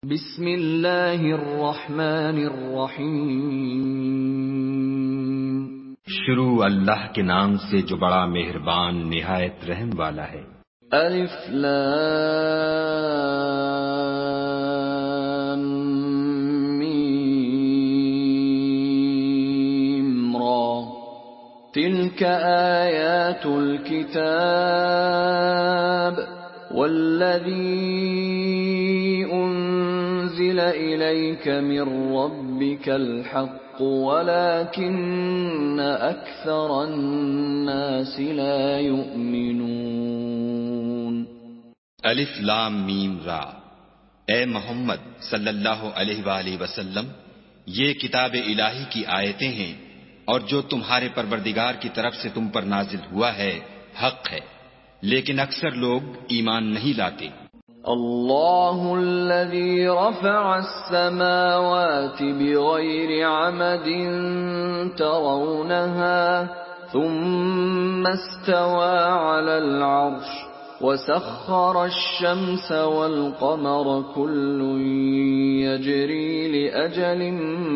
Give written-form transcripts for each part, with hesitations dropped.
بسم اللہ الرحمن الرحیم۔ شروع اللہ کے نام سے جو بڑا مہربان نہایت رحم والا ہے۔ الف لام میم را تلك آیات الكتاب والذی انزل الیک من ربک الحق ولكن اکثر الناس لا یؤمنون۔ الف لام میم را، اے محمد صلی اللہ علیہ وآلہ وسلم، یہ کتاب الہی کی آیتیں ہیں اور جو تمہارے پروردگار کی طرف سے تم پر نازل ہوا ہے حق ہے، لیکن اکثر لوگ ایمان نہیں لاتے۔ اللہ الذی رفع السماوات بغیر عمد ترونها ثم استوى على العرش وسخر الشمس والقمر كل يجري لأجل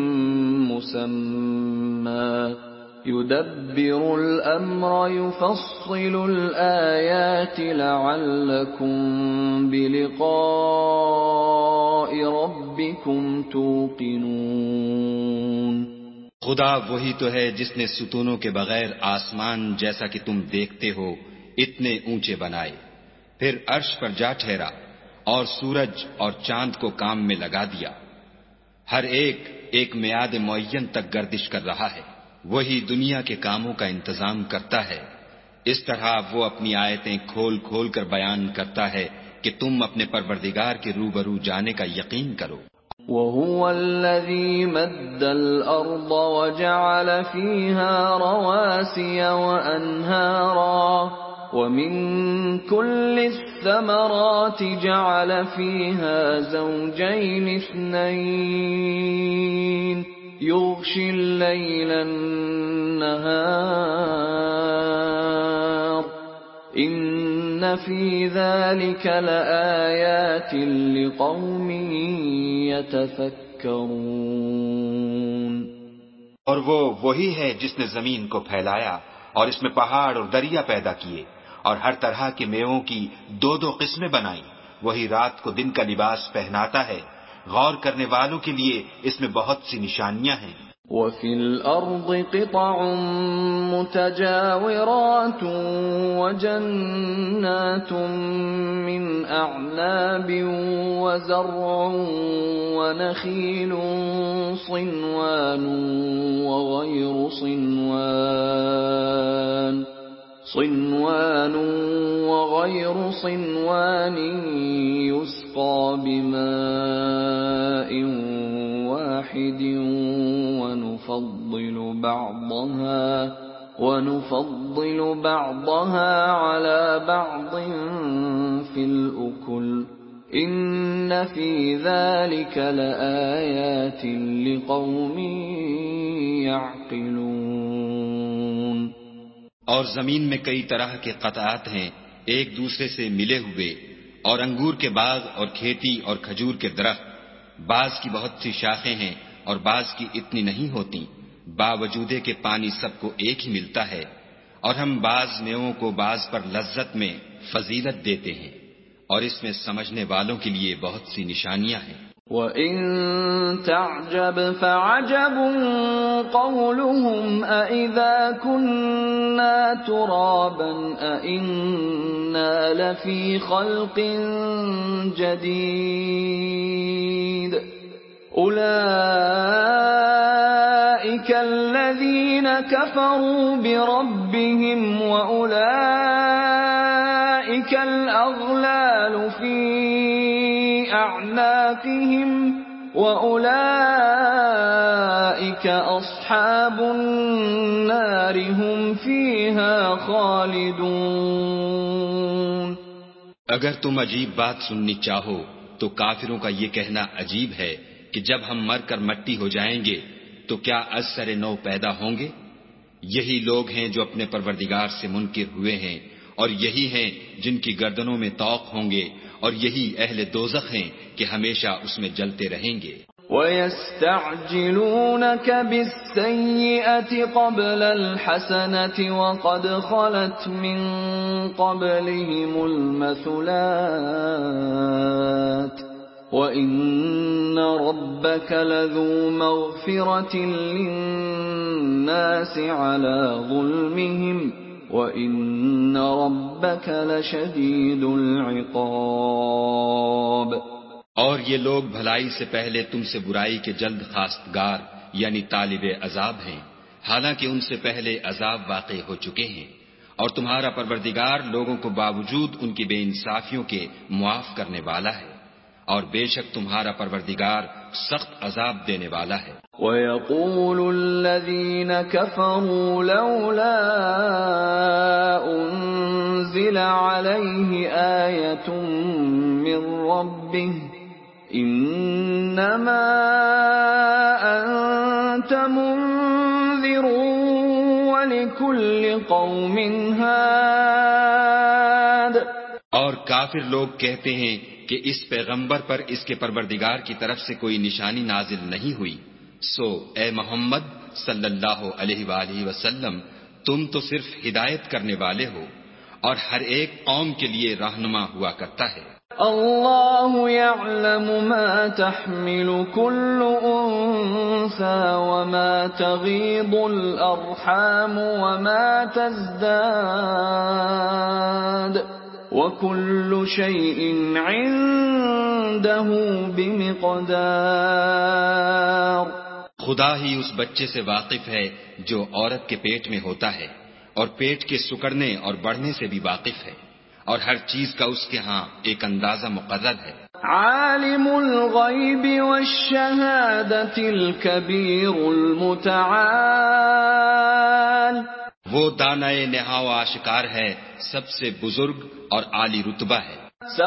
مسمى يدبر الأمر يفصل الآيات لعلكم بلقاء ربكم توقنون۔ خدا وہی تو ہے جس نے ستونوں کے بغیر آسمان جیسا کہ تم دیکھتے ہو اتنے اونچے بنائے، پھر عرش پر جا ٹھہرا اور سورج اور چاند کو کام میں لگا دیا، ہر ایک ایک میعاد معین تک گردش کر رہا ہے، وہی دنیا کے کاموں کا انتظام کرتا ہے۔ اس طرح وہ اپنی آیتیں کھول کھول کر بیان کرتا ہے کہ تم اپنے پروردگار کے روبرو جانے کا یقین کرو۔ وَهُوَ الَّذِي مَدَّ الْأَرْضَ وَجَعَلَ فِيهَا رَوَاسِيَ وَأَنْهَارًا وَمِن كُلِّ الثَّمَرَاتِ جَعَلَ فِيهَا زَوْجَيْنِ اثْنَيْنِ يُغْشِي اللَّيْلَ النَّهَارَ إِنَّ فِي ذَلِكَ لَآيَاتٍ لِقَوْمٍ يَتَفَكَّرُونَ۔ اور وہ وہی ہے جس نے زمین کو پھیلایا اور اس میں پہاڑ اور دریا پیدا کیے اور ہر طرح کے میووں کی دو دو قسمیں بنائیں، وہی رات کو دن کا لباس پہناتا ہے، غور کرنے والوں کے لیے اس میں بہت سی نشانیاں ہیں۔ وَفِي الْأَرْضِ قِطَعٌ مُتَجَاوِرَاتٌ وَجَنَّاتٌ مِّنْ أَعْنَابٍ وَزَرْعٌ وَنَخِيلٌ صِنْوَانٌ وَغَيْرُ صِنْوَانٍ يُسْقَىٰ بِمَاءٍ وَاحِدٍ وَنُفَضِّلُ بَعْضَهَا عَلَى بَعْضٍ فِي الْأُكُلِ إِنَّ فِي ذَلِكَ لَآيَاتٍ لِقَوْمٍ يَعْقِلُونَ۔ اور زمین میں کئی طرح کے قطعات ہیں ایک دوسرے سے ملے ہوئے، اور انگور کے باغ اور کھیتی اور کھجور کے درخت، بعض کی بہت سی شاخیں ہیں اور بعض کی اتنی نہیں ہوتی، باوجود کہ پانی سب کو ایک ہی ملتا ہے، اور ہم بعض میووں کو بعض پر لذت میں فضیلت دیتے ہیں، اور اس میں سمجھنے والوں کے لیے بہت سی نشانیاں ہیں۔ وَإِن تَعْجَبْ فَعَجَبٌ قَوْلُهُمْ أَإِذَا كُنَّا تُرَابًا أَإِنَّا لَفِي خَلْقٍ جَدِيدٍ أُولَئِكَ الَّذِينَ كَفَرُوا بِرَبِّهِمْ وَأُولَئِكَ الْأَغْلَالُ فِي أَعْنَاقِهِمْ وَأُولَئِكَ أَصْحَابُ النَّارِ هُمْ فِيهَا خَالِدُونَ۔ اگر تم عجیب بات سننی چاہو تو کافروں کا یہ کہنا عجیب ہے کہ جب ہم مر کر مٹی ہو جائیں گے تو کیا از سر نو پیدا ہوں گے؟ یہی لوگ ہیں جو اپنے پروردگار سے منکر ہوئے ہیں اور یہی ہیں جن کی گردنوں میں طوق ہوں گے، اور یہی اہل دوزخ ہیں کہ ہمیشہ اس میں جلتے رہیں گے۔ وَيَسْتَعْجِلُونَكَ بِالسَّيِّئَةِ قَبْلَ الْحَسَنَةِ وَقَدْ خَلَتْ مِن قَبْلِهِمُ الْمَثُلَاتُ وَإِنَّ رَبَّكَ لَذُو مَغْفِرَةٍ لِلنَّاسِ عَلَى ظُلْمِهِمْ وَإِنَّ رَبَّكَ لَشَدِيدُ الْعِقَابِ۔ اور یہ لوگ بھلائی سے پہلے تم سے برائی کے جلد خواستگار یعنی طالب عذاب ہیں، حالانکہ ان سے پہلے عذاب واقع ہو چکے ہیں، اور تمہارا پروردگار لوگوں کو باوجود ان کی بے انصافیوں کے معاف کرنے والا ہے، اور بے شک تمہارا پروردگار سخت عذاب دینے والا ہے۔ وَيَقُولُ الَّذِينَ كَفَرُوا لَوْلَا أُنزِلَ عَلَيْهِ آيَةٌ مِّن رَّبِّهِ إِنَّمَا أَنتَ مُنذِرٌ وَلِكُلِّ قَوْمٍ هَادٍ۔ اور کافر لوگ کہتے ہیں کہ اس پیغمبر پر اس کے پروردگار کی طرف سے کوئی نشانی نازل نہیں ہوئی، سو اے محمد صلی اللہ علیہ وآلہ وسلم تم تو صرف ہدایت کرنے والے ہو، اور ہر ایک قوم کے لیے رہنما ہوا کرتا ہے۔ اللہ يعلم ما تحمل كل انثى وما تغيض الارحام وما تزداد وكل شيء عنده بمقدار۔ خدا ہی اس بچے سے واقف ہے جو عورت کے پیٹ میں ہوتا ہے، اور پیٹ کے سکڑنے اور بڑھنے سے بھی واقف ہے، اور ہر چیز کا اس کے ہاں ایک اندازہ مقرر ہے۔ عالم الغیب والشہادۃ الکبیر المتعال۔ وہ دانائے نہا و آشکار ہے، سب سے بزرگ اور عالی رتبہ ہے۔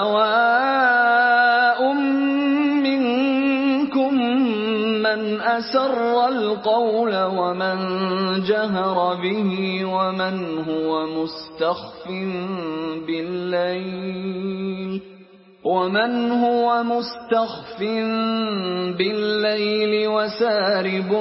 سواء منکم من اسر القول ومن جہر به ومن هو مستخف باللیل وسارب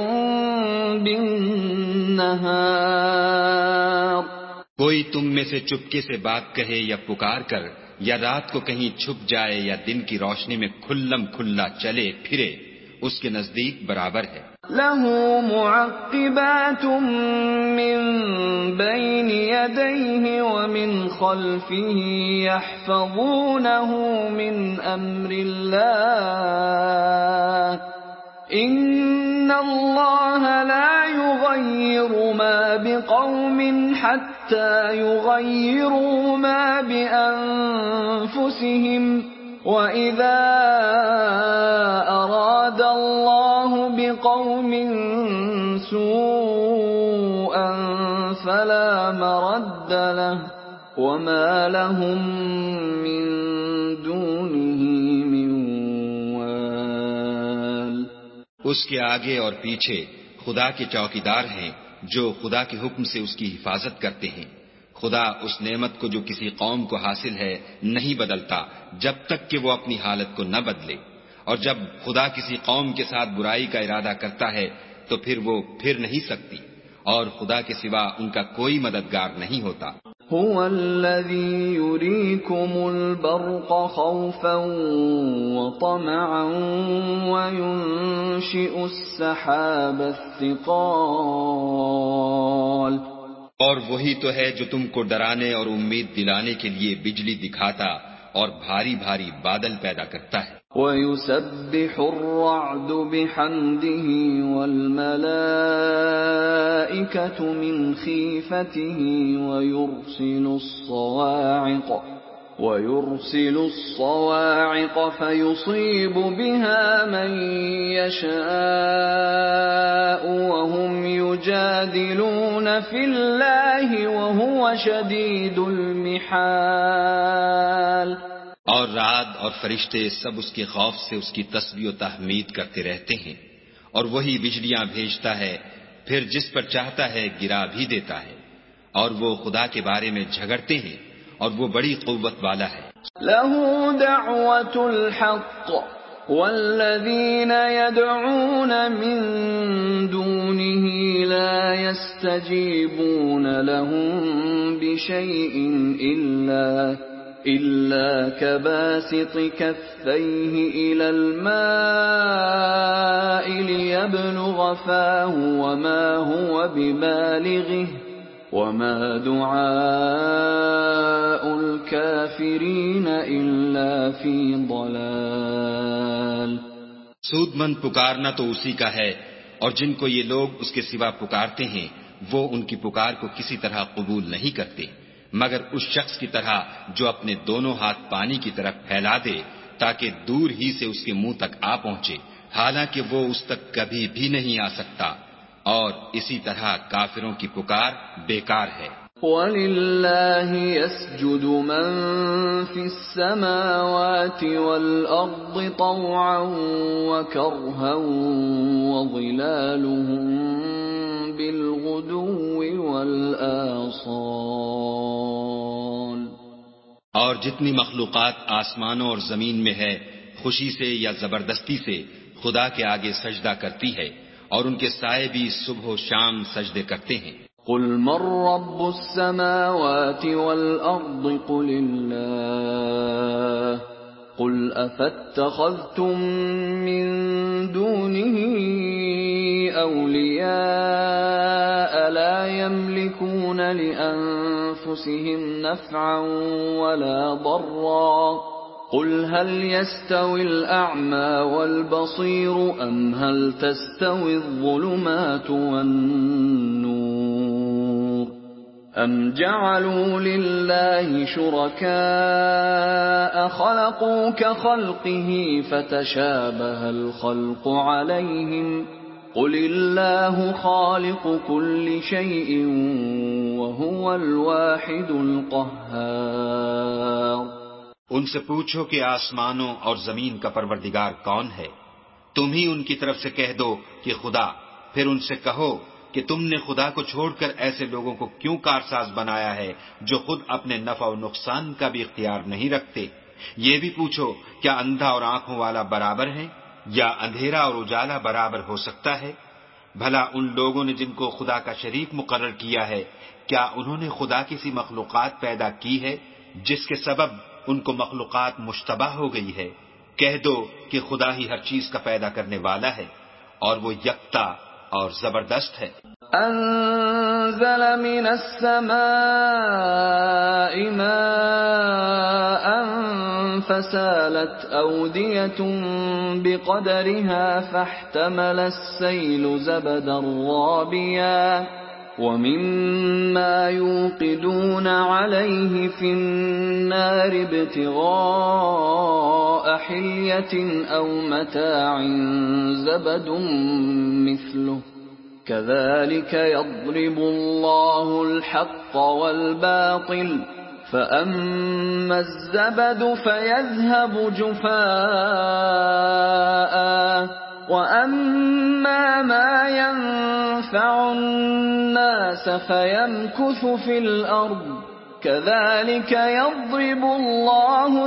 بالنہار۔ کوئی تم میں سے چپکے سے بات کہے یا پکار کر، یا رات کو کہیں چھپ جائے یا دن کی روشنی میں کھلم کھلا چلے پھرے، اس کے نزدیک برابر ہے۔ لَهُ مُعَقِّبَاتٌ مِّن بَيْنِ يَدَيْهِ وَمِنْ خَلْفِهِ يَحْفَظُونَهُ مِنْ أَمْرِ اللَّهِ ۗ إِنَّ اللَّهَ لَا يُغَيِّرُ مَا بِقَوْمٍ حَتَّى يُغَيِّرُوا مَا بِأَنفُسِهِمْ ۗ وَإِذَا أَرَادَ اللَّهُ بِقَوْمٍ سُوءًا فَلَا مَرَدَّ لَهُ وَمَا لَهُم مِّن دُونِهِ مِن وَالٍ۔ اس کے آگے اور پیچھے خدا کے چوکیدار ہیں جو خدا کے حکم سے اس کی حفاظت کرتے ہیں۔ خدا اس نعمت کو جو کسی قوم کو حاصل ہے نہیں بدلتا جب تک کہ وہ اپنی حالت کو نہ بدلے، اور جب خدا کسی قوم کے ساتھ برائی کا ارادہ کرتا ہے تو پھر وہ پھر نہیں سکتی، اور خدا کے سوا ان کا کوئی مددگار نہیں ہوتا۔ هو الذي يريكم البرق خوفا وطمعا وينشئ السحاب الثقال۔ اور وہی تو ہے جو تم کو ڈرانے اور امید دلانے کے لیے بجلی دکھاتا اور بھاری بھاری بادل پیدا کرتا ہے۔ وَيُسَبِّحُ الرَّعْدُ بِحَمْدِهِ وَالْمَلَائِكَةُ مِنْ خِيفَتِهِ وَيُرْسِلُ الصَّوَاعِقَ فَيُصِيبُ بِهَا مَن يَشَاءُ وَهُمْ يُجَادِلُونَ فِي اللَّهِ وَهُوَ شَدِيدُ الْمِحَالِ۔ اور رعد اور فرشتے سب اس کے خوف سے اس کی تسبیح و تحمید کرتے رہتے ہیں، اور وہی بجلیاں بھیجتا ہے، پھر جس پر چاہتا ہے گرا بھی دیتا ہے، اور وہ خدا کے بارے میں جھگڑتے ہیں، اور وہ بڑی قوت والا ہے۔ له دعوة الحق والذين يدعون من دونه لا يستجيبون لهم بشيء إلا كباسط كفيه إلى الماء ليبلغ فاه وما هو ببالغه وما دعاء الكافرين إلا في ضلال۔ سود مند پکارنا تو اسی کا ہے، اور جن کو یہ لوگ اس کے سوا پکارتے ہیں وہ ان کی پکار کو کسی طرح قبول نہیں کرتے مگر اس شخص کی طرح جو اپنے دونوں ہاتھ پانی کی طرف پھیلا دے تاکہ دور ہی سے اس کے منہ تک آ پہنچے، حالانکہ وہ اس تک کبھی بھی نہیں آ سکتا، اور اسی طرح کافروں کی پکار بیکار ہے۔ وَلِلَّهِ يَسْجُدُ مَن فِي السَّمَاوَاتِ وَالْأَرْضِ طَوْعًا وَكَرْهًا وَظِلَالُهُم بِالْغُدُوِّ وَالْآصَالِ۔ اور جتنی مخلوقات آسمانوں اور زمین میں ہے خوشی سے یا زبردستی سے خدا کے آگے سجدہ کرتی ہے، اور ان کے سائے بھی صبح و شام سجدے کرتے ہیں۔ قل من رب السماوات والأرض قل الله قل أفاتخذتم من دونه أولياء لا يملكون لأنفسهم نفعا ولا ضرا قل هل يستوي الأعمى والبصير أم هل تستوي الظلمات والنور أم جعلوا لله شركاء خلقوا كخلقه فتشابه الخلق عليهم قل الله خالق كل شيء وهو الواحد القهار۔ ان سے پوچھو کہ آسمانوں اور زمین کا پروردگار کون ہے، تم ہی ان کی طرف سے کہہ دو کہ خدا، پھر ان سے کہو کہ تم نے خدا کو چھوڑ کر ایسے لوگوں کو کیوں کارساز بنایا ہے جو خود اپنے نفع و نقصان کا بھی اختیار نہیں رکھتے۔ یہ بھی پوچھو کیا اندھا اور آنکھوں والا برابر ہے یا اندھیرا اور اجالا برابر ہو سکتا ہے؟ بھلا ان لوگوں نے جن کو خدا کا شریک مقرر کیا ہے کیا انہوں نے خدا کی سی مخلوقات پیدا کی ہے جس کے سبب ان کو مخلوقات مشتبہ ہو گئی ہے؟ کہہ دو کہ خدا ہی ہر چیز کا پیدا کرنے والا ہے اور وہ یکتا اور زبردست ہے۔ انزل من السماء ماء فسالت أودية بقدرها فاحتمل السيل زبدا رابيا ومما يوقدون عليه في النار ابتغاء حلية أو متاع زبد مثله كذلك يضرب الله الحق والباطل فأما الزبد فيذهب جفاء وأما ما ينفع الناس فيمكث في الأرض كذلك يضرب الله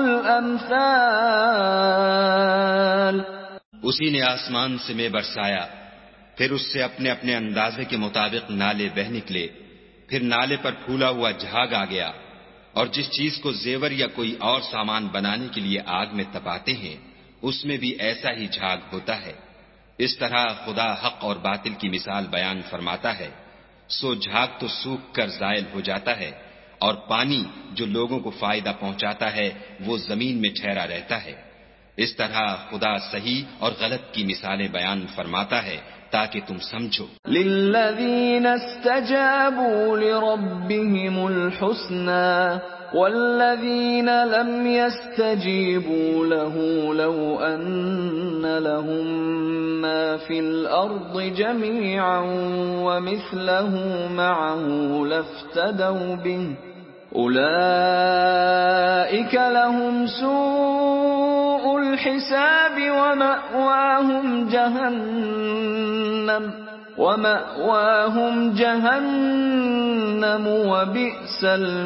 الأمثال۔ اسی نے آسمان سے میں برسایا، پھر اس سے اپنے اپنے اندازے کے مطابق نالے بہ نکلے، پھر نالے پر پھولا ہوا جھاگ آ گیا، اور جس چیز کو زیور یا کوئی اور سامان بنانے کے لیے آگ میں تپاتے ہیں اس میں بھی ایسا ہی جھاگ ہوتا ہے۔ اس طرح خدا حق اور باطل کی مثال بیان فرماتا ہے، سو جھاگ تو سوکھ کر زائل ہو جاتا ہے، اور پانی جو لوگوں کو فائدہ پہنچاتا ہے وہ زمین میں ٹھہرا رہتا ہے۔ اس طرح خدا صحیح اور غلط کی مثالیں بیان فرماتا ہے تاکہ تم سمجھو۔ للذین استجابوا لربهم الحسنى والذین لم يستجیبوا له لو ان لهم ما في الارض جميعا ومثله معه لافتدوا به اولئک لهم سوء الحساب ومأواهم جهنم وَمَأْوَاهُمْ جَهَنَّمُ وَبِئْسَ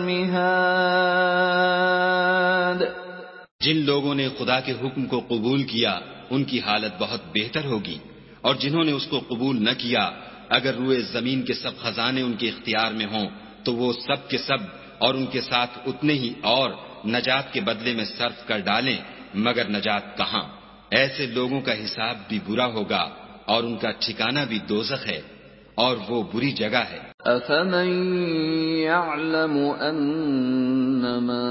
الْمِهَادُ۔ جن لوگوں نے خدا کے حکم کو قبول کیا ان کی حالت بہت بہتر ہوگی، اور جنہوں نے اس کو قبول نہ کیا اگر روئے زمین کے سب خزانے ان کے اختیار میں ہوں تو وہ سب کے سب اور ان کے ساتھ اتنے ہی اور نجات کے بدلے میں صرف کر ڈالیں، مگر نجات کہاں؟ ایسے لوگوں کا حساب بھی برا ہوگا اور ان کا ٹھکانہ بھی دوزخ ہے، اور وہ بری جگہ ہے۔ أَفَمَن يَعْلَمُ أَنَّمَا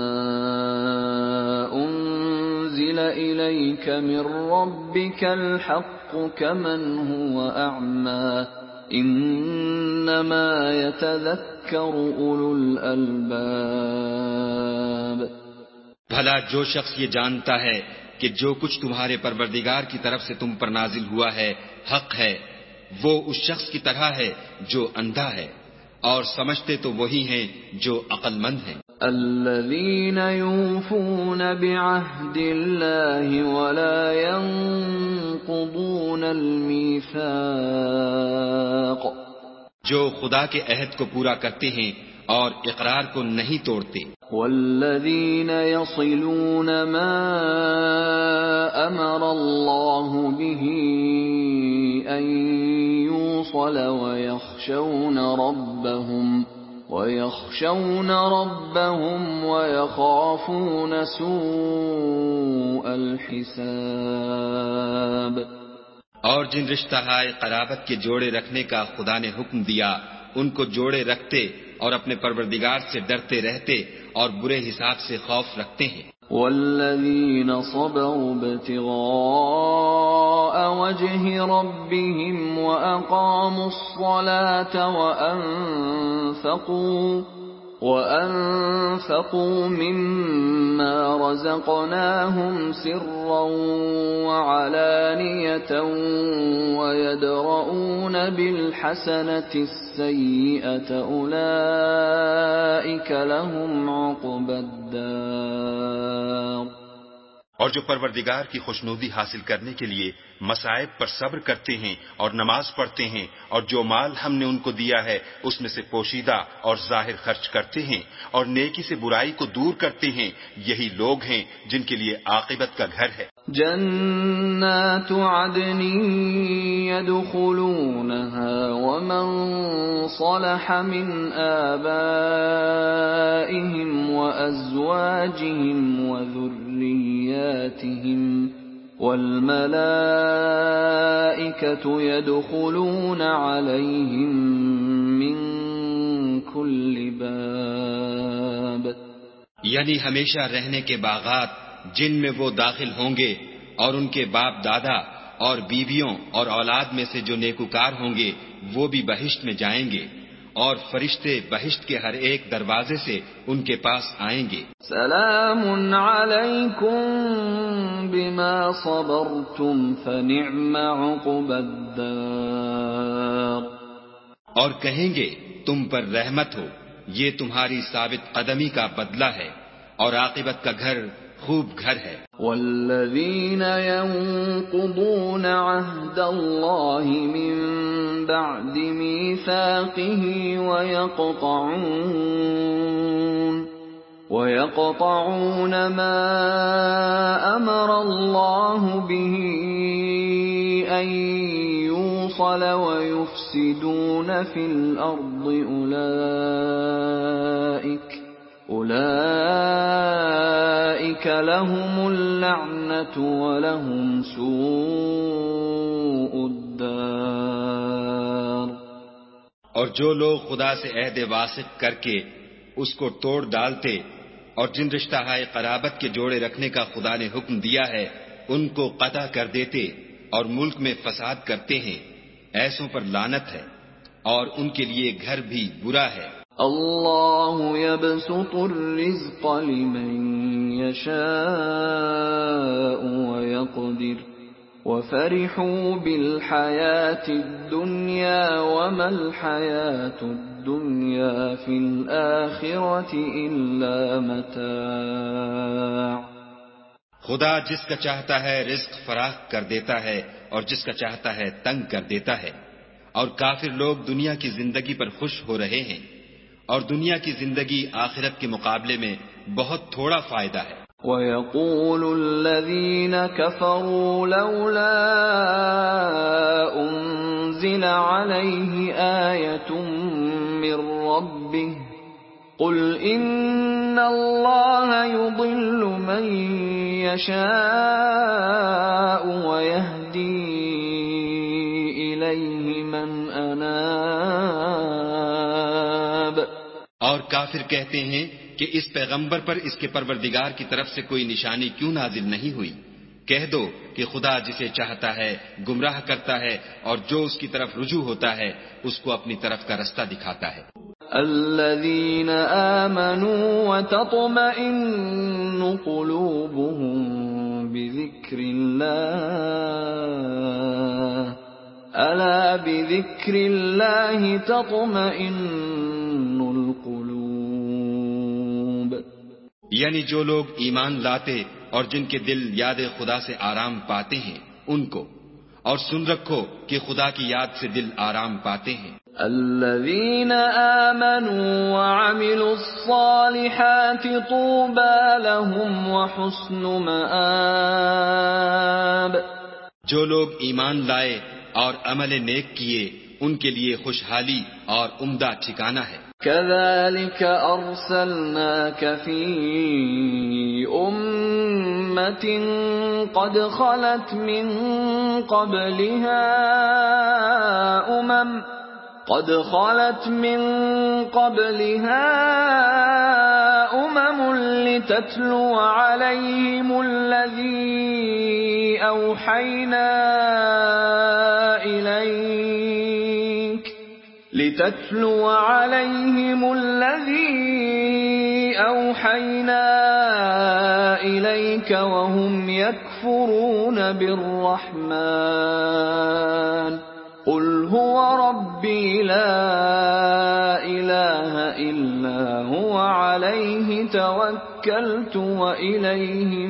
أُنزِلَ إِلَيْكَ مِن رَّبِّكَ الْحَقُّ كَمَنْ هُوَ أَعْمَىٰ إِنَّمَا يَتَذَكَّرُ أُولُو الْأَلْبَابِ۔ بھلا جو شخص یہ جانتا ہے کہ جو کچھ تمہارے پروردگار کی طرف سے تم پر نازل ہوا ہے حق ہے، وہ اس شخص کی طرح ہے جو اندھا ہے، اور سمجھتے تو وہی ہیں جو عقل مند ہیں۔ الذين يوفون بعهد الله ولا ينقضون الميثاق، جو خدا کے عہد کو پورا کرتے ہیں اور اقرار کو نہیں توڑتے۔ والذين يصلون ما أمر الله به أن يوصل ويخشون ربهم ويخافون سوء الحساب۔ اور جن رشتہ ہائے قرابت کے جوڑے رکھنے کا خدا نے حکم دیا ان کو جوڑے رکھتے اور اپنے پروردگار سے ڈرتے رہتے اور برے حساب سے خوف رکھتے ہیں۔ والذین صبروا ابتغاء وجه ربهم وأقاموا الصلاة وأنفقوا مما رزقناهم سرا وعلانية ويدرؤون بالحسنة السيئة أولئك لهم عقبى الدار۔ اور جو پروردگار کی خوشنودی حاصل کرنے کے لیے مصائب پر صبر کرتے ہیں اور نماز پڑھتے ہیں، اور جو مال ہم نے ان کو دیا ہے اس میں سے پوشیدہ اور ظاہر خرچ کرتے ہیں اور نیکی سے برائی کو دور کرتے ہیں، یہی لوگ ہیں جن کے لیے عاقبت کا گھر ہے۔ جنات عدن يدخلونها ومن صلح من آبائهم وأزواجهم وذرياتهم والملائكة يدخلون عليهم من كل باب۔ یعنی ہمیشہ رہنے کے باغات جن میں وہ داخل ہوں گے، اور ان کے باپ دادا اور بیویوں اور اولاد میں سے جو نیکوکار ہوں گے وہ بھی بہشت میں جائیں گے، اور فرشتے بہشت کے ہر ایک دروازے سے ان کے پاس آئیں گے۔ سلام علیکم بما صبرتم فنعم عقبی الدار۔ اور کہیں گے تم پر رحمت ہو، یہ تمہاری ثابت قدمی کا بدلہ ہے، اور عاقبت کا گھر خوب گھر ہے۔ والذین ينقضون عہد اللہ من بعد میثاقہ ويقطعون ما أمر الله به أن يوصل ويفسدون في الأرض أولئك لهم اللعنة ولهم سوء الدار۔ اور جو لوگ خدا سے عہد واثق کر کے اس کو توڑ ڈالتے اور جن رشتہ ہائے قرابت کے جوڑے رکھنے کا خدا نے حکم دیا ہے ان کو قطع کر دیتے اور ملک میں فساد کرتے ہیں، ایسوں پر لعنت ہے اور ان کے لیے گھر بھی برا ہے۔ اللہ یبسط الرزق لمن یشاء ویقدر وفرحوا بالحیاة الدنیا وما الحیاة الدنیا فی الآخرة الا متاع۔ خدا جس کا چاہتا ہے رزق فراخ کر دیتا ہے اور جس کا چاہتا ہے تنگ کر دیتا ہے، اور کافر لوگ دنیا کی زندگی پر خوش ہو رہے ہیں، اور دنیا کی زندگی آخرت کے مقابلے میں بہت تھوڑا فائدہ ہے۔ وَيَقُولُ الَّذِينَ كَفَرُوا لَوْلَا أُنزِلَ عَلَيْهِ آيَةٌ مِّن رَّبِّهِ قُلْ إِنَّ اللَّهَ يُضِلُّ مَن يَشَاءُ وَيَهْدِي إِلَيْهِ مَنْ أَنَابَ۔ اور کافر کہتے ہیں کہ اس پیغمبر پر اس کے پروردگار کی طرف سے کوئی نشانی کیوں نازل نہیں ہوئی؟ کہہ دو کہ خدا جسے چاہتا ہے گمراہ کرتا ہے، اور جو اس کی طرف رجوع ہوتا ہے اس کو اپنی طرف کا رستہ دکھاتا ہے۔ الذين آمنوا وتطمئن قلوبهم بذكر الله ألا بذكر الله تطمئن القلوب۔ یعنی جو لوگ ایمان لاتے اور جن کے دل یاد خدا سے آرام پاتے ہیں ان کو، اور سن رکھو کہ خدا کی یاد سے دل آرام پاتے ہیں۔ الذين آمنوا وعملوا الصالحات طوبى لهم وحسن مآب۔ جو لوگ ایمان لائے اور عمل نیک کیے ان کے لیے خوشحالی اور عمدہ ٹھکانہ ہے۔ كذلك أرسلناك في أمة قد خلت من قبلها أمم لتتلو عليهم الذي أوحينا إليك وهم يكفرون بالرحمن قل هو ربي لا إله إلا هو عليه توكلت وإليه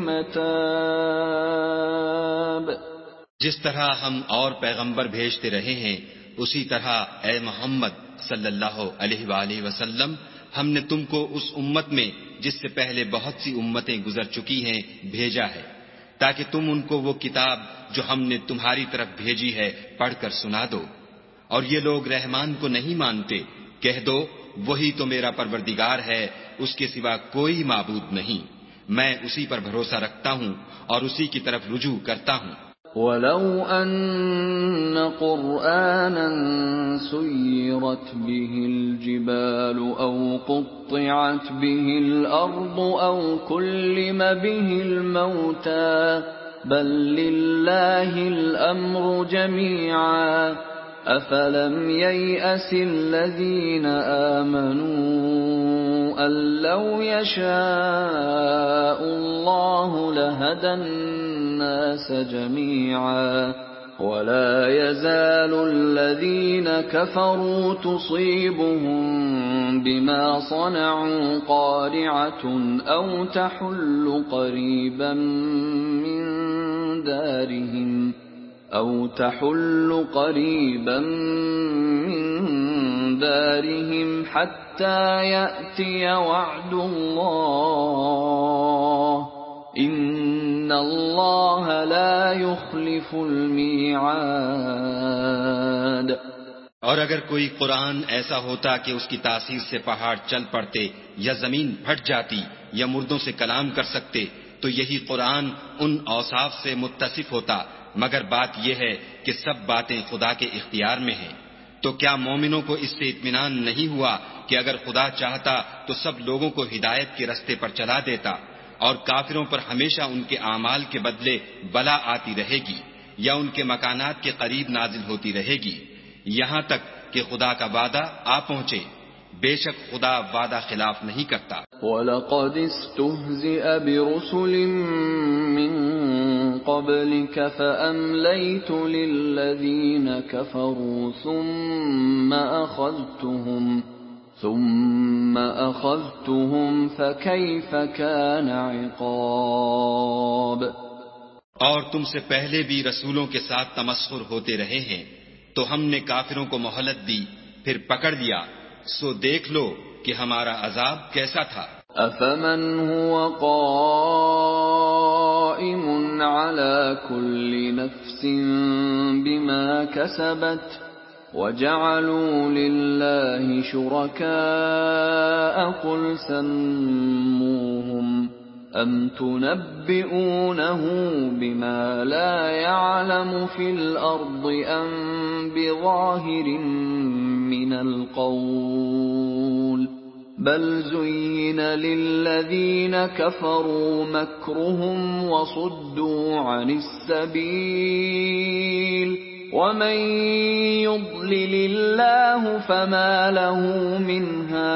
متاب۔ جس طرح ہم اور پیغمبر بھیجتے رہے ہیں اسی طرح اے محمد صلی اللہ علیہ وآلہ وسلم ہم نے تم کو اس امت میں جس سے پہلے بہت سی امتیں گزر چکی ہیں بھیجا ہے، تاکہ تم ان کو وہ کتاب جو ہم نے تمہاری طرف بھیجی ہے پڑھ کر سنا دو، اور یہ لوگ رحمان کو نہیں مانتے، کہہ دو وہی تو میرا پروردگار ہے، اس کے سوا کوئی معبود نہیں، میں اسی پر بھروسہ رکھتا ہوں اور اسی کی طرف رجوع کرتا ہوں۔ وَلَوْ أَنَّ قُرْآنًا سُيِّرَتْ بِهِ الْجِبَالُ أَوْ قُطِّعَتْ بِهِ الْأَرْضُ أَوْ كُلِّمَ بِهِ الْمَوْتَى بَل لِّلَّهِ الْأَمْرُ جَمِيعًا أَفَلَمْ يَيْأَسِ الَّذِينَ آمَنُوا أَن لَّوْ يَشَاءُ اللَّهُ لَهَدَى النَّاسَ جَمِيعًا وَلَا يَزَالُ الَّذِينَ كَفَرُوا تُصِيبُهُم بِمَا صَنَعُوا قَارِعَةٌ أَوْ تَحُلُّ قَرِيبًا مِّن دَارِهِمْ حَتَّى يَأْتِيَ وَعْدُ اللَّهِ إِنَّ اللَّهَ لَا يُخْلِفُ الْمِيعَادَ۔ اور اگر کوئی قرآن ایسا ہوتا کہ اس کی تاثیر سے پہاڑ چل پڑتے یا زمین پھٹ جاتی یا مردوں سے کلام کر سکتے تو یہی قرآن ان اوصاف سے متصف ہوتا، مگر بات یہ ہے کہ سب باتیں خدا کے اختیار میں ہیں۔ تو کیا مومنوں کو اس سے اطمینان نہیں ہوا کہ اگر خدا چاہتا تو سب لوگوں کو ہدایت کے رستے پر چلا دیتا، اور کافروں پر ہمیشہ ان کے اعمال کے بدلے بلا آتی رہے گی یا ان کے مکانات کے قریب نازل ہوتی رہے گی یہاں تک کہ خدا کا وعدہ آ پہنچے۔ بے شک خدا وعدہ خلاف نہیں کرتا۔ وَلَقَدِ اسْتُهْزِئَ بِرُسُلٍ مِّن قَبْلِكَ فَأَمْلَيْتُ لِلَّذِينَ كَفَرُوا ثُمَّ أَخَذْتُهُمْ فَكَيْفَ كَانَ عِقَابِ۔ اور تم سے پہلے بھی رسولوں کے ساتھ تمسخر ہوتے رہے ہیں، تو ہم نے کافروں کو مہلت دی، پھر پکڑ لیا، سو دیکھ لو کہ ہمارا عذاب کیسا تھا۔ أفمن هو قائم على كل نفس بما كسبت وجعلوا لله شركاء قل سموهم أم تنبئونه بما لا يعلم في الأرض أم بظاهر من القول بل زين للذين كفروا مكرهم وصدوا عن السبيل ومن يضلل الله فما له من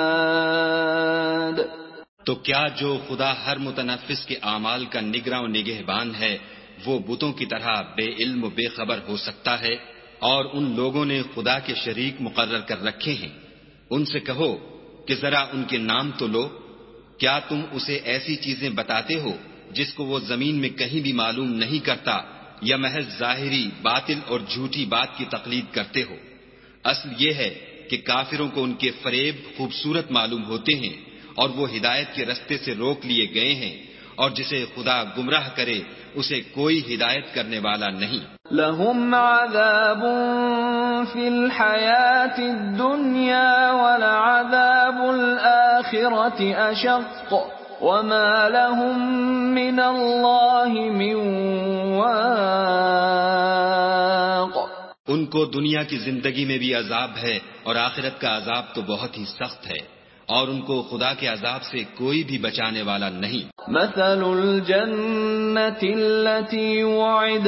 هاد۔ تو کیا جو خدا ہر متنفس کے اعمال کا نگراں و نگہبان ہے وہ بتوں کی طرح بے علم و بے خبر ہو سکتا ہے؟ اور ان لوگوں نے خدا کے شریک مقرر کر رکھے ہیں، ان سے کہو کہ ذرا ان کے نام تو لو۔ کیا تم اسے ایسی چیزیں بتاتے ہو جس کو وہ زمین میں کہیں بھی معلوم نہیں کرتا، یا محض ظاہری باطل اور جھوٹی بات کی تقلید کرتے ہو؟ اصل یہ ہے کہ کافروں کو ان کے فریب خوبصورت معلوم ہوتے ہیں اور وہ ہدایت کے رستے سے روک لیے گئے ہیں، اور جسے خدا گمراہ کرے اسے کوئی ہدایت کرنے والا نہیں۔ لهم عذاب في الحياة الدنيا ولعذاب الآخرة أشق وما لهم من الله من واق۔ ان کو دنیا کی زندگی میں بھی عذاب ہے اور آخرت کا عذاب تو بہت ہی سخت ہے، اور ان کو خدا کے عذاب سے کوئی بھی بچانے والا نہیں۔ مثل الجنة التي وعد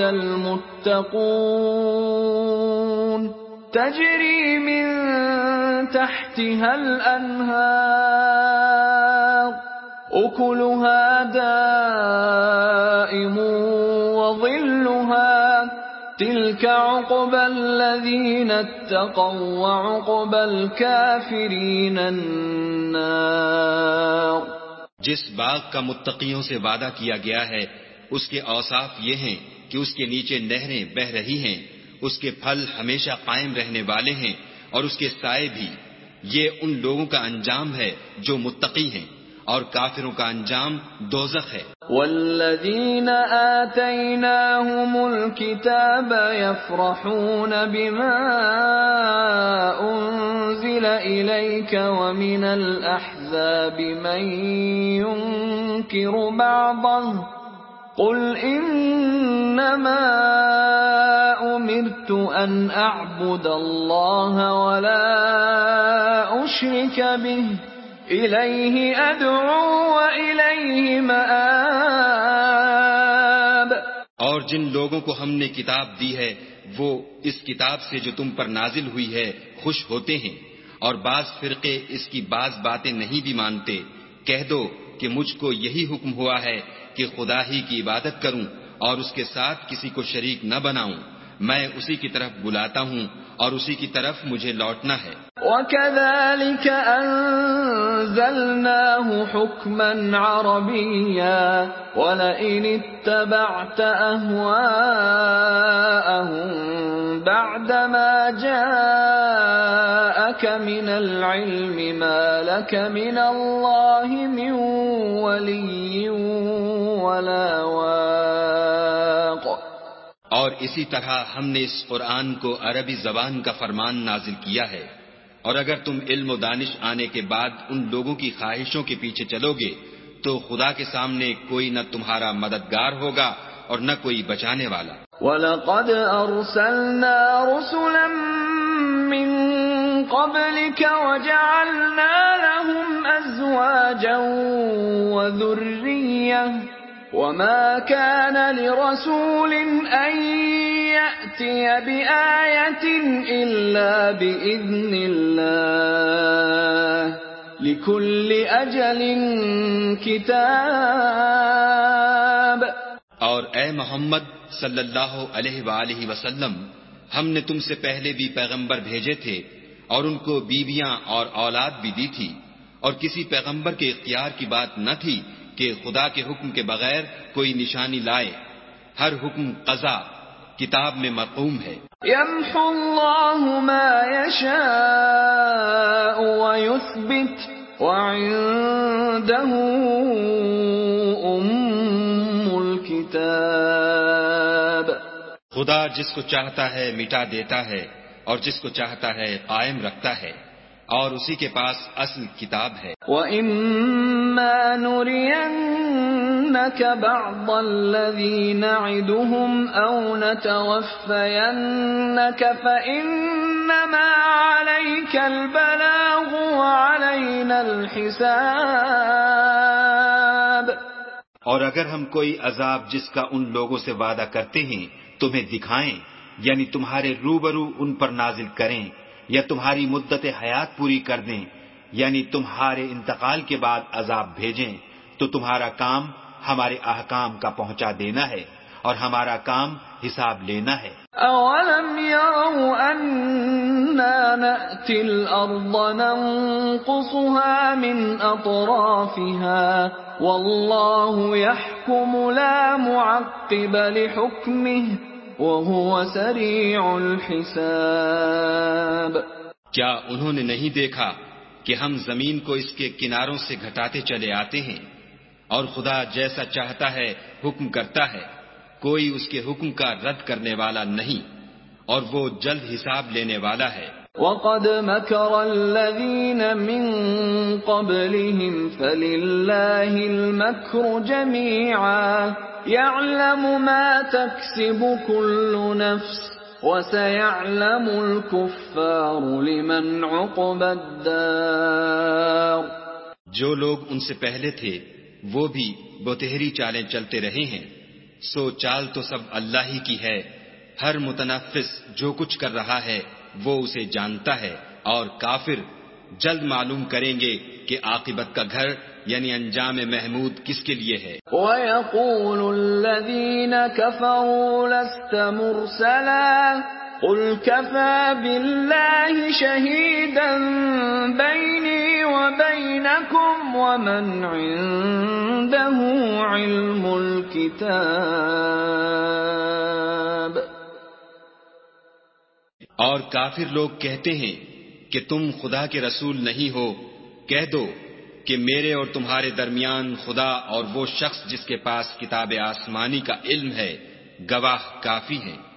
المتقون تجري من تحتها الأنهار أكلها دائم وظلها تلك عقبى الذين اتقوا وعقبى الكافرين النار۔ جس باغ کا متقیوں سے وعدہ کیا گیا ہے اس کے اوصاف یہ ہیں کہ اس کے نیچے نہریں بہہ رہی ہیں، اس کے پھل ہمیشہ قائم رہنے والے ہیں اور اس کے سائے بھی۔ یہ ان لوگوں کا انجام ہے جو متقی ہیں، اور کافروں کا انجام دوزخ ہے۔ والذین آتیناہم الکتاب یفرحون بما انزل الیک ومن الاحزاب من ينکر بعضه قل انما امرت ان اعبد الله ولا اشرك به الیہ ادعو والیہ مآب۔ اور جن لوگوں کو ہم نے کتاب دی ہے وہ اس کتاب سے جو تم پر نازل ہوئی ہے خوش ہوتے ہیں، اور بعض فرقے اس کی بعض باتیں نہیں بھی مانتے۔ کہہ دو کہ مجھ کو یہی حکم ہوا ہے کہ خدا ہی کی عبادت کروں اور اس کے ساتھ کسی کو شریک نہ بناؤں، میں اسی کی طرف بلاتا ہوں اور اسی کی طرف مجھے لوٹنا ہے۔ وَكَذَلِكَ أَنزَلْنَاهُ حُكْمًا عَرَبِيًّا وَلَئِنِ اتَّبَعْتَ أَهْوَاءَهُمْ بَعْدَمَا جَاءَكَ مِنَ الْعِلْمِ مَا لَكَ مِنَ اللَّهِ مِنْ وَلِيٍّ وَلَا وَاقٍ۔ اور اسی طرح ہم نے اس قرآن کو عربی زبان کا فرمان نازل کیا ہے، اور اگر تم علم و دانش آنے کے بعد ان لوگوں کی خواہشوں کے پیچھے چلو گے تو خدا کے سامنے کوئی نہ تمہارا مددگار ہوگا اور نہ کوئی بچانے والا۔ وَلَقَدْ أَرْسَلْنَا رُسُلًا مِّن قَبْلِكَ وَجَعَلْنَا لَهُمْ أَزْوَاجًا وَذُرِّيَّةً وَمَا كَانَ لِرَسُولٍ أَن يَأْتِيَ بِآيَةٍ إِلَّا بِإِذْنِ اللَّهِ لِكُلِّ أَجَلٍ كِتَابٌ۔ اور اے محمد صلی اللہ علیہ وآلہ وسلم، ہم نے تم سے پہلے بھی پیغمبر بھیجے تھے اور ان کو بیویاں اور اولاد بھی دی تھی، اور کسی پیغمبر کے اختیار کی بات نہ تھی کہ خدا کے حکم کے بغیر کوئی نشانی لائے۔ ہر حکم قضا کتاب میں مرقوم ہے۔ يمحو الله ما يشاء ويثبت وعنده الكتاب۔ خدا جس کو چاہتا ہے مٹا دیتا ہے اور جس کو چاہتا ہے قائم رکھتا ہے، اور اسی کے پاس اصل کتاب ہے۔ وَإِمَّا نُرِيَنَّكَ بَعْضَ الَّذِي نَعِدُهُمْ أَوْ نَتَوَفَّيَنَّكَ فَإِنَّمَا عَلَيْكَ الْبَلَاغُ وَعَلَيْنَا الْحِسَابُ۔ اور اگر ہم کوئی عذاب جس کا ان لوگوں سے وعدہ کرتے ہیں تمہیں دکھائیں، یعنی تمہارے روبرو ان پر نازل کریں، یا تمہاری مدت حیات پوری کر دیں، یعنی تمہارے انتقال کے بعد عذاب بھیجیں، تو تمہارا کام ہمارے احکام کا پہنچا دینا ہے اور ہمارا کام حساب لینا ہے۔ أَوَلَمْ يَرَوْا أَنَّا نَأْتِي الْأَرْضَ نَنقُصُهَا مِنْ أَطْرَافِهَا وَاللَّهُ يَحْكُمُ لَا مُعَقِّبَ لِحُكْمِهِ وَهُوَ سَرِيعُ الْحِسَابِ۔ کیا انہوں نے نہیں دیکھا کہ ہم زمین کو اس کے کناروں سے گھٹاتے چلے آتے ہیں، اور خدا جیسا چاہتا ہے حکم کرتا ہے، کوئی اس کے حکم کا رد کرنے والا نہیں، اور وہ جلد حساب لینے والا ہے۔ وَقَدْ مَكَرَ الَّذِينَ مِن قَبْلِهِمْ فَلِلَّهِ الْمَكْرُ جَمِيعًا يَعْلَمُ مَا تَكْسِبُ كُلُّ نَفْسٍ وَسَيَعْلَمُ الْكُفَّارُ لِمَنْ عُقْبَى الدَّارِ۔ جو لوگ ان سے پہلے تھے وہ بھی بتہری چالیں چلتے رہے ہیں، سو چال تو سب اللہ ہی کی ہے، ہر متنفس جو کچھ کر رہا ہے وہ اسے جانتا ہے، اور کافر جلد معلوم کریں گے کہ عاقبت کا گھر یعنی انجام محمود کس کے لیے ہے۔ وَيَقُولُ الَّذِينَ كَفَرُوا لَسْتَ مُرْسَلًا قُلْ كَفَى بِاللَّهِ شَهِيدًا بَيْنِي وَبَيْنَكُمْ وَمَنْ عِندَهُ عِلْمُ الْكِتَابِ۔ اور کافر لوگ کہتے ہیں کہ تم خدا کے رسول نہیں ہو، کہہ دو کہ میرے اور تمہارے درمیان خدا اور وہ شخص جس کے پاس کتاب آسمانی کا علم ہے گواہ کافی ہیں۔